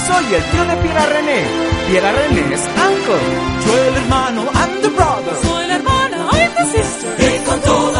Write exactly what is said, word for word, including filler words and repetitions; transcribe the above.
Soy el tío de Pierre René. Pierre René es uncle. Yo el hermano, I'm the brother. Soy la hermana, I'm the sister. Y con todo